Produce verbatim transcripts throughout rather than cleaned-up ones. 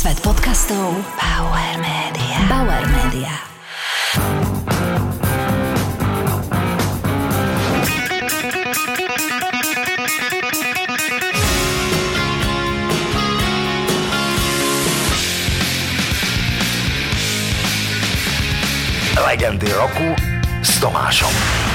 Svet podcastov Bauer Media. Bauer Media. Legendy roku s Tomášom.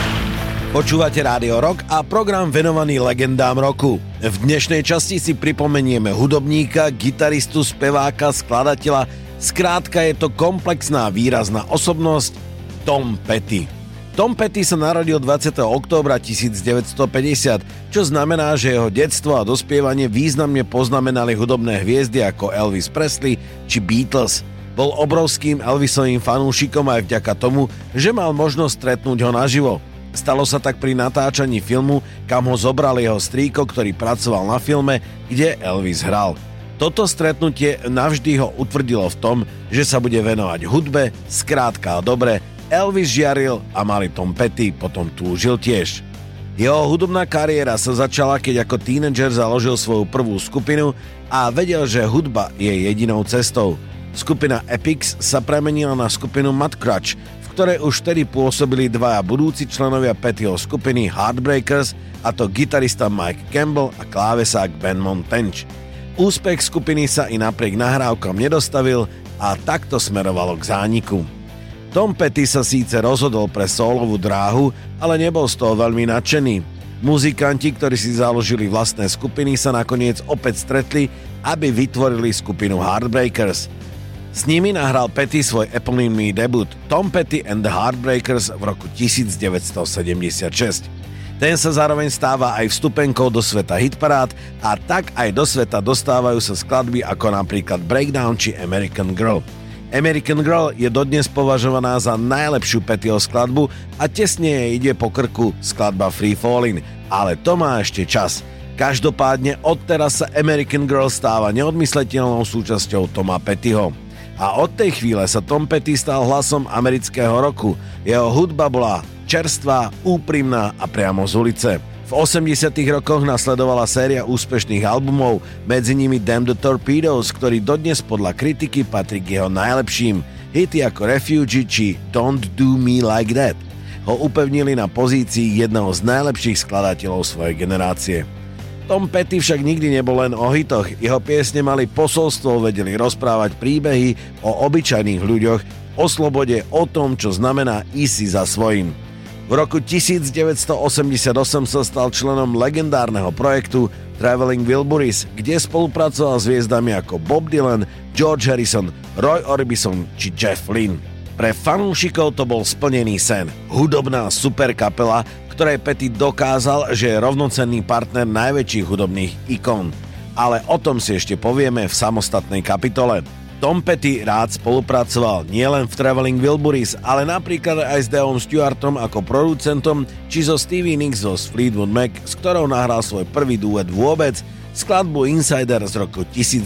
Počúvate Rádio Rock a program venovaný legendám roku. V dnešnej časti si pripomenieme hudobníka, gitaristu, speváka, skladateľa. Skrátka je to komplexná výrazná osobnosť Tom Petty. Tom Petty sa narodil dvadsiateho októbra tisícdeväťstopäťdesiat, čo znamená, že jeho detstvo a dospievanie významne poznamenali hudobné hviezdy ako Elvis Presley či Beatles. Bol obrovským Elvisovým fanúšikom aj vďaka tomu, že mal možnosť stretnúť ho naživo. Stalo sa tak pri natáčaní filmu, kam ho zobral jeho strýko, ktorý pracoval na filme, kde Elvis hral. Toto stretnutie navždy ho utvrdilo v tom, že sa bude venovať hudbe, skrátka a dobre. Elvis žiaril a malý Tom Petty potom túžil tiež. Jeho hudobná kariéra sa začala, keď ako tínedžer založil svoju prvú skupinu a vedel, že hudba je jedinou cestou. Skupina Epics sa premenila na skupinu Mudcrutch, v ktorej už vtedy pôsobili dvaja budúci členovia Pettyho skupiny Heartbreakers, a to gitarista Mike Campbell a klávesák Ben Montench. Úspech skupiny sa i napriek nahrávkam nedostavil a takto smerovalo k zániku. Tom Petty sa síce rozhodol pre sólovú dráhu, ale nebol z toho veľmi nadšený. Muzikanti, ktorí si založili vlastné skupiny, sa nakoniec opäť stretli, aby vytvorili skupinu Heartbreakers. S nimi nahral Petty svoj eponymný debut Tom Petty and the Heartbreakers v roku devätnásťsedemdesiatšesť. Ten sa zároveň stáva aj vstupenkou do sveta hitparád a tak aj do sveta dostávajú sa skladby ako napríklad Breakdown či American Girl. American Girl je dodnes považovaná za najlepšiu Pettyho skladbu a tesne jej ide po krku skladba Free Fallin', ale to má ešte čas. Každopádne odteraz sa American Girl stáva neodmysliteľnou súčasťou Toma Pettyho. A od tej chvíle sa Tom Petty stal hlasom amerického roku. Jeho hudba bola čerstvá, úprimná a priamo z ulice. V osemdesiatych rokoch nasledovala séria úspešných albumov, medzi nimi Damn the Torpedoes, ktorý dodnes podľa kritiky patrí k jeho najlepším. Hity ako Refugee či Don't Do Me Like That ho upevnili na pozícii jedného z najlepších skladateľov svojej generácie. Tom Petty však nikdy nebol len o hitoch. Jeho piesne mali posolstvo, vedeli rozprávať príbehy o obyčajných ľuďoch, o slobode, o tom, čo znamená ísť si za svojím. V roku devätnásťstoosemdesiatosem sa stal členom legendárneho projektu Traveling Wilburys, kde spolupracoval s hviezdami ako Bob Dylan, George Harrison, Roy Orbison či Jeff Lynne. Pre fanúšikov to bol splnený sen. Hudobná superkapela, ktorej Petty dokázal, že je rovnocenný partner najväčších hudobných ikón. Ale o tom si ešte povieme v samostatnej kapitole. Tom Petty rád spolupracoval nielen v Traveling Wilburys, ale napríklad aj s Davom Stewartom ako producentom, či so Stevie Nicks zo Fleetwood Mac, s ktorou nahral svoj prvý duet vôbec, skladbu Insider z roku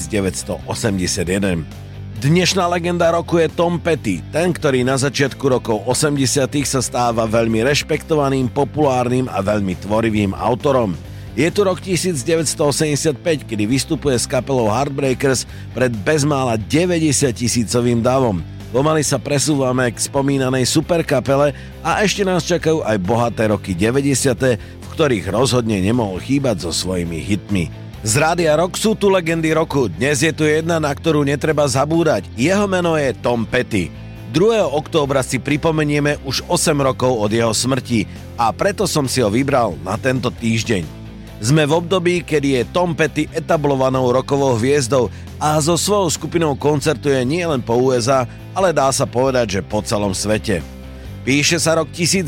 devätnásťstoosemdesiatjeden. Dnešná legenda roku je Tom Petty, ten, ktorý na začiatku rokov osemdesiatych sa stáva veľmi rešpektovaným, populárnym a veľmi tvorivým autorom. Je tu rok devätnásťstoosemdesiatpäť, kedy vystupuje s kapelou Heartbreakers pred bezmála deväťdesiattisícovým davom. Pomaly sa presúvame k spomínanej superkapele a ešte nás čakajú aj bohaté roky deväťdesiate, v ktorých rozhodne nemohol chýbať so svojimi hitmi. Z Rádia Rock sú tu legendy roku. Dnes je tu jedna, na ktorú netreba zabúdať. Jeho meno je Tom Petty. druhého októbra si pripomenieme už osem rokov od jeho smrti a preto som si ho vybral na tento týždeň. Sme v období, kedy je Tom Petty etablovanou rockovou hviezdou a so svojou skupinou koncertuje nielen po ú es á, ale dá sa povedať, že po celom svete. Píše sa rok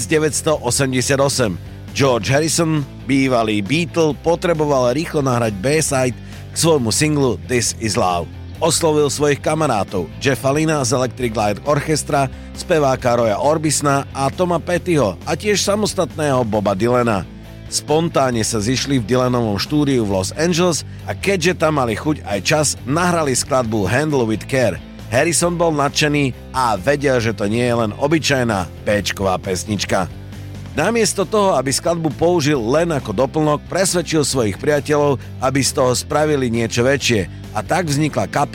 devätnásťstoosemdesiatosem. George Harrison, bývalý Beatle, potreboval rýchlo nahrať B-side k svojmu singlu This Is Love. Oslovil svojich kamarátov Jeffa Lynna z Electric Light Orchestra, speváka Roya Orbisona a Toma Pettyho a tiež samostatného Boba Dylana. Spontánne sa zišli v Dylanovom štúdiu v Los Angeles a keďže tam mali chuť aj čas, nahrali skladbu Handle With Care. Harrison bol nadšený a vedel, že to nie je len obyčajná béčková pesnička. Namiesto toho, aby skladbu použil len ako doplnok, presvedčil svojich priateľov, aby z toho spravili niečo väčšie a tak vznikla kapela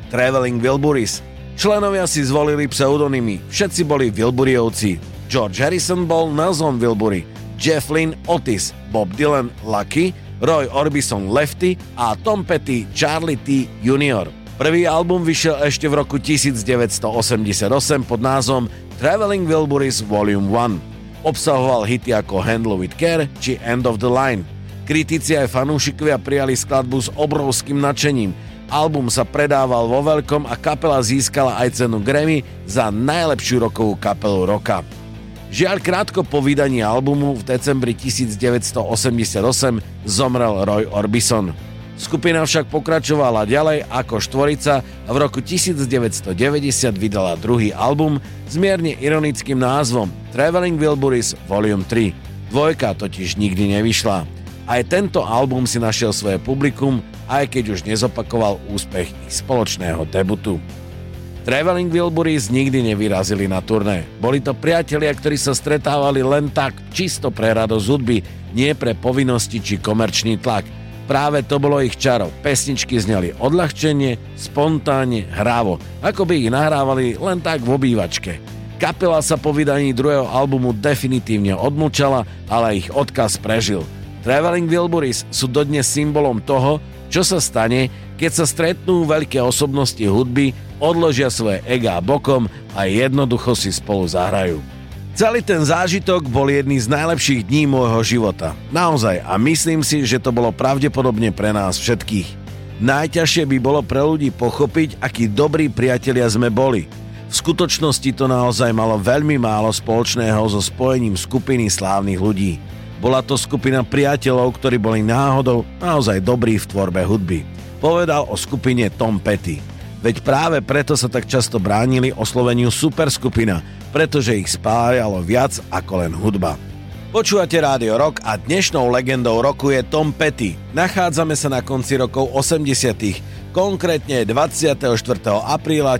Traveling Wilburys. Členovia si zvolili pseudonymy, všetci boli Wilburyovci. George Harrison bol Nelson Wilbury, Jeff Lynne Otis, Bob Dylan Lucky, Roy Orbison Lefty a Tom Petty Charlie T. junior Prvý album vyšiel ešte v roku devätnásťstoosemdesiatosem pod názvom Traveling Wilburys Volume jeden. Obsahoval hity ako Handle with Care či End of the Line. Kritici aj fanúšikovia prijali skladbu s obrovským nadšením. Album sa predával vo veľkom a kapela získala aj cenu Grammy za najlepšiu rokovú kapelu roka. Žiaľ, krátko po vydaní albumu v decembri devätnásťstoosemdesiatosem zomrel Roy Orbison. Skupina však pokračovala ďalej ako štvorica a v roku devätnásťstodeväťdesiat vydala druhý album s mierne ironickým názvom Traveling Wilburys Volume tri. Dvojka totiž nikdy nevyšla. Aj tento album si našiel svoje publikum, aj keď už nezopakoval úspech ich spoločného debutu. Traveling Wilburys nikdy nevyrazili na turné. Boli to priatelia, ktorí sa stretávali len tak, čisto pre radosť hudby, nie pre povinnosti či komerčný tlak. Práve to bolo ich čaro. Pesničky zneli odľahčenie, spontánne, hrávo, ako by ich nahrávali len tak v obývačke. Kapela sa po vydaní druhého albumu definitívne odmlčala, ale ich odkaz prežil. Traveling Wilburys sú dodnes symbolom toho, čo sa stane, keď sa stretnú veľké osobnosti hudby, odložia svoje egá bokom a jednoducho si spolu zahrajú. Celý ten zážitok bol jedný z najlepších dní môjho života. Naozaj, a myslím si, že to bolo pravdepodobne pre nás všetkých. Najťažšie by bolo pre ľudí pochopiť, akí dobrí priatelia sme boli. V skutočnosti to naozaj malo veľmi málo spoločného so spojením skupiny slávnych ľudí. Bola to skupina priateľov, ktorí boli náhodou naozaj dobrí v tvorbe hudby. Povedal o skupine Tom Petty. Veď práve preto sa tak často bránili osloveniu superskupina, pretože ich spájalo viac ako len hudba. Počúvate Rádio Rock a dnešnou legendou roku je Tom Petty. Nachádzame sa na konci rokov osemdesiatych, konkrétne dvadsiateho štvrtého apríla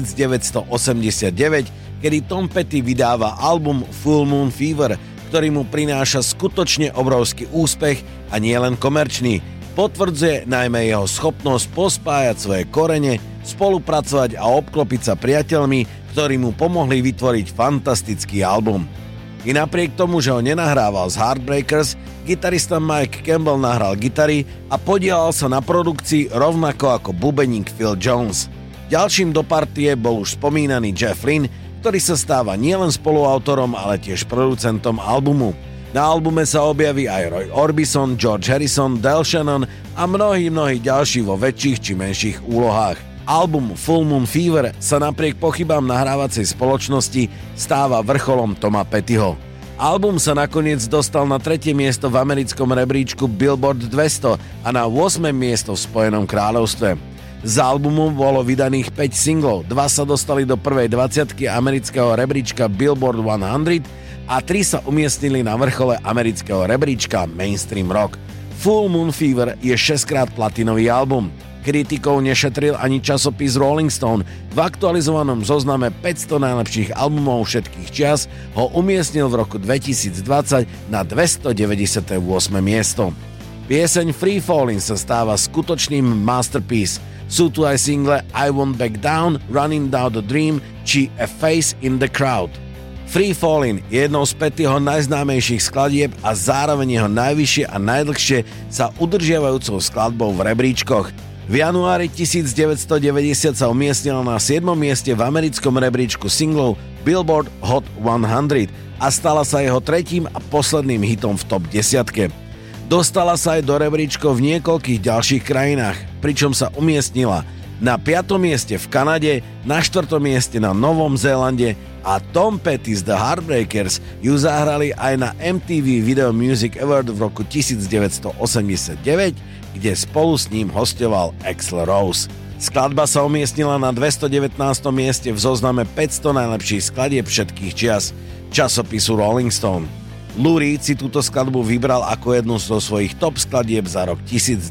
devätnásťstoosemdesiatdeväť, kedy Tom Petty vydáva album Full Moon Fever, ktorý mu prináša skutočne obrovský úspech a nie len komerčný. Potvrdzuje najmä jeho schopnosť pospájať svoje korene, spolupracovať a obklopiť sa priateľmi, ktorí mu pomohli vytvoriť fantastický album. I napriek tomu, že ho nenahrával z Heartbreakers, gitarista Mike Campbell nahral gitary a podielal sa na produkcii rovnako ako bubeník Phil Jones. Ďalším do partie bol už spomínaný Jeff Lynne, ktorý sa stáva nielen spoluautorom, ale tiež producentom albumu. Na albume sa objaví aj Roy Orbison, George Harrison, Del Shannon a mnohí, mnohí ďalší vo väčších či menších úlohách. Album Full Moon Fever sa napriek pochybám nahrávacej spoločnosti stáva vrcholom Toma Pettyho. Album sa nakoniec dostal na tretie miesto v americkom rebríčku Billboard dvesto a na ôsme miesto v Spojenom kráľovstve. Z albumu bolo vydaných päť singlov, dva sa dostali do prvej dvadsiatky amerického rebríčka Billboard sto a tri sa umiestnili na vrchole amerického rebríčka Mainstream Rock. Full Moon Fever je šesťkrát platinový album. Kritikov nešetril ani časopis Rolling Stone. V aktualizovanom zozname päťsto najlepších albumov všetkých čias ho umiestnil v roku dvetisícdvadsať na dvestodeväťdesiate ôsme miesto. Pieseň Free Fallin' sa stáva skutočným masterpiece. Sú tu aj single I Won't Back Down, Running Down the Dream či A Face in the Crowd. Free Fallin' je jednou z Pettyho najznámejších skladieb a zároveň jeho najvyššie a najdlhšie sa udržiavajúcou skladbou v rebríčkoch. V januári devätnásťstodeväťdesiat sa umiestnila na siedmom mieste v americkom rebríčku singlov Billboard Hot sto a stala sa jeho tretím a posledným hitom v top desiatke. Dostala sa aj do rebríčkov v niekoľkých ďalších krajinách, pričom sa umiestnila na piatom mieste v Kanade, na štvrtom mieste na Novom Zélande a Tom Petty z The Heartbreakers ju zahrali aj na em tí ví Video Music Award v roku devätnásťstoosemdesiatdeväť, kde spolu s ním hostoval Axl Rose. Skladba sa umiestnila na dvestodevätnástom mieste v zozname päťsto najlepších skladieb všetkých čias časopisu Rolling Stone. Lou Reed si túto skladbu vybral ako jednu zo svojich top skladieb za rok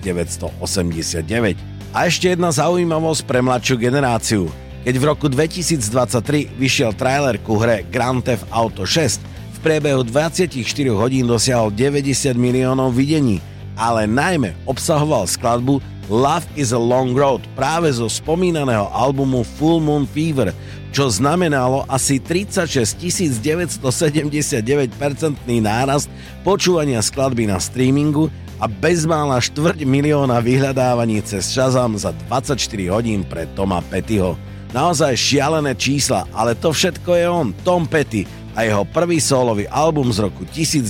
devätnásťstoosemdesiatdeväť. A ešte jedna zaujímavosť pre mladšiu generáciu. Keď v roku dvetisícdvadsaťtri vyšiel trailer ku hre Grand Theft Auto šesť, v priebehu dvadsaťštyri hodín dosiahol deväťdesiat miliónov videní. ale najmä obsahoval skladbu Love is a Long Road práve zo spomínaného albumu Full Moon Fever, čo znamenalo asi tridsaťšesť tisíc deväťstosedemdesiatdeväť percent nárast počúvania skladby na streamingu a bezmála štvrť milióna vyhľadávaní cez Shazam za dvadsaťštyri hodín pre Toma Pettyho. Naozaj šialené čísla, ale to všetko je on, Tom Petty a jeho prvý sólový album z roku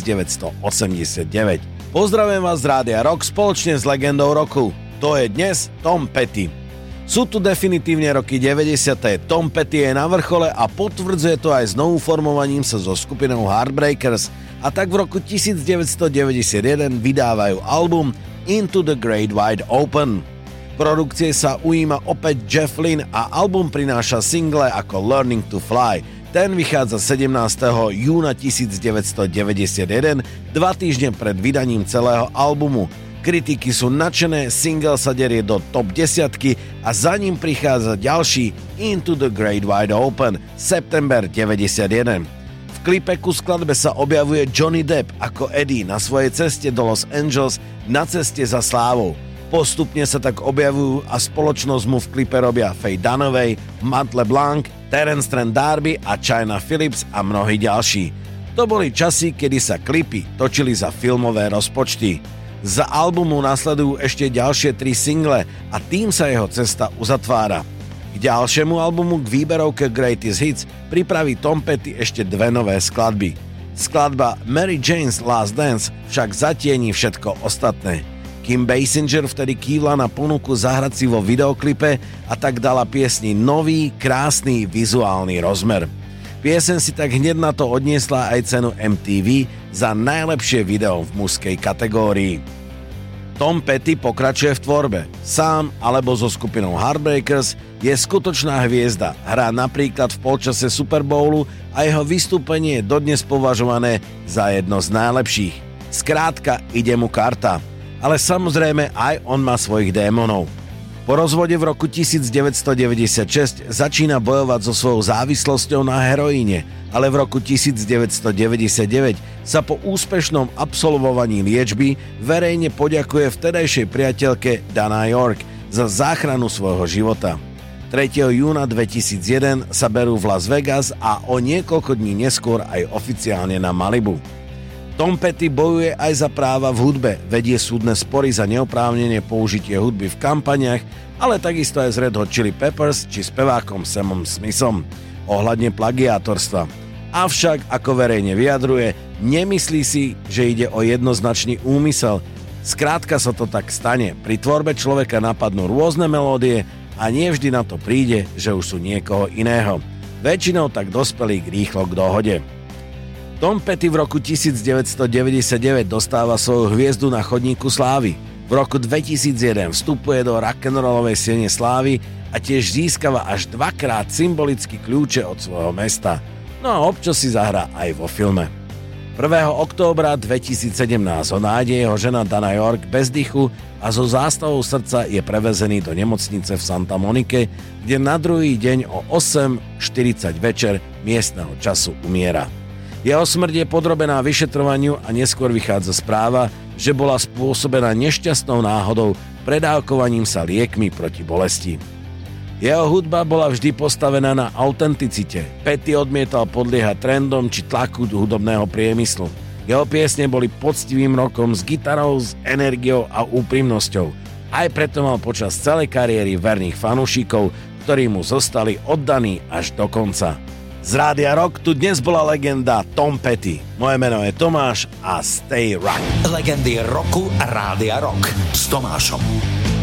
devätnásťstoosemdesiatdeväť. Pozdravujem vás z Rádia Rock spoločne s legendou roku. To je dnes Tom Petty. Sú tu definitívne roky deväťdesiate. Tom Petty je na vrchole a potvrdzuje to aj znovu formovaním sa so skupinou Heartbreakers a tak v roku devätnásťstodeväťdesiatjeden vydávajú album Into the Great Wide Open. Produkcie sa ujíma opäť Jeff Lynne a album prináša single ako Learning to Fly. Ten vychádza sedemnásteho júna devätnásťstodeväťdesiatjeden, dva týždne pred vydaním celého albumu. Kritiky sú nadšené, single sa derie do top desiatky a za ním prichádza ďalší Into the Great Wide Open, september deväťdesiatjeden. V klipe ku skladbe sa objavuje Johnny Depp ako Eddie na svojej ceste do Los Angeles na ceste za slávou. Postupne sa tak objavujú a spoločnosť mu v klipe robia Faye Dunaway, Matt LeBlanc, Terence Trent D'Arby a Chynna Phillips a mnohí ďalší. To boli časy, kedy sa klipy točili za filmové rozpočty. Za albumu nasledujú ešte ďalšie tri single a tým sa jeho cesta uzatvára. K ďalšiemu albumu k výberovke Greatest Hits pripraví Tom Petty ešte dve nové skladby. Skladba Mary Jane's Last Dance však zatieni všetko ostatné. Kim Basinger vtedy kývla na ponuku zahrať si vo videoklipe a tak dala piesni nový, krásny vizuálny rozmer. Pieseň si tak hneď na to odniesla aj cenu em té vé za najlepšie video v mužskej kategórii. Tom Petty pokračuje v tvorbe. Sám alebo so skupinou Heartbreakers je skutočná hviezda. Hrá napríklad v polčase Super Bowlu a jeho vystúpenie je dodnes považované za jedno z najlepších. Skrátka, ide mu karta. Ale samozrejme aj on má svojich démonov. Po rozvode v roku devätnásťstodeväťdesiatšesť začína bojovať so svojou závislosťou na heroíne, ale v roku devätnásťstodeväťdesiatdeväť sa po úspešnom absolvovaní liečby verejne poďakuje vtedajšej priateľke Dana York za záchranu svojho života. tretieho júna dvetisícjeden sa berú v Las Vegas a o niekoľko dní neskôr aj oficiálne na Malibu. Tom Petty bojuje aj za práva v hudbe, vedie súdne spory za neoprávnenie použitie hudby v kampaniach, ale takisto aj z Red Hot Chili Peppers či spevákom Samom Smithom ohľadne plagiátorstva. Avšak, ako verejne vyjadruje, nemyslí si, že ide o jednoznačný úmysel. Skrátka sa to tak stane. Pri tvorbe človeka napadnú rôzne melódie a nie vždy na to príde, že už sú niekoho iného. Väčšinou tak dospelí k rýchlo k dohode. Tom Petty v roku devätnásťstodeväťdesiatdeväť dostáva svoju hviezdu na chodníku slávy. V roku dvetisícjeden vstupuje do rock'n'rollovej siene slávy a tiež získava až dvakrát symbolicky kľúče od svojho mesta. No a občas si zahrá aj vo filme. prvého októbra dvetisícsedemnásť ho nájde jeho žena Dana York bez dychu a so zástavou srdca je prevezený do nemocnice v Santa Monike, kde na druhý deň o osem štyridsať večer miestneho času umiera. Jeho smrť je podrobená vyšetrovaniu a neskôr vychádza správa, že bola spôsobená nešťastnou náhodou predávkovaním sa liekmi proti bolesti. Jeho hudba bola vždy postavená na autenticite. Petty odmietal podliehať trendom či tlaku hudobného priemyslu. Jeho piesne boli poctivým rokom s gitarou, s energiou a úprimnosťou. Aj preto mal počas celej kariéry verných fanúšikov, ktorí mu zostali oddaní až do konca. Z Rádia Rock tu dnes bola legenda Tom Petty. Moje meno je Tomáš a Stay Rock. Legendy roku Rádia Rock s Tomášom.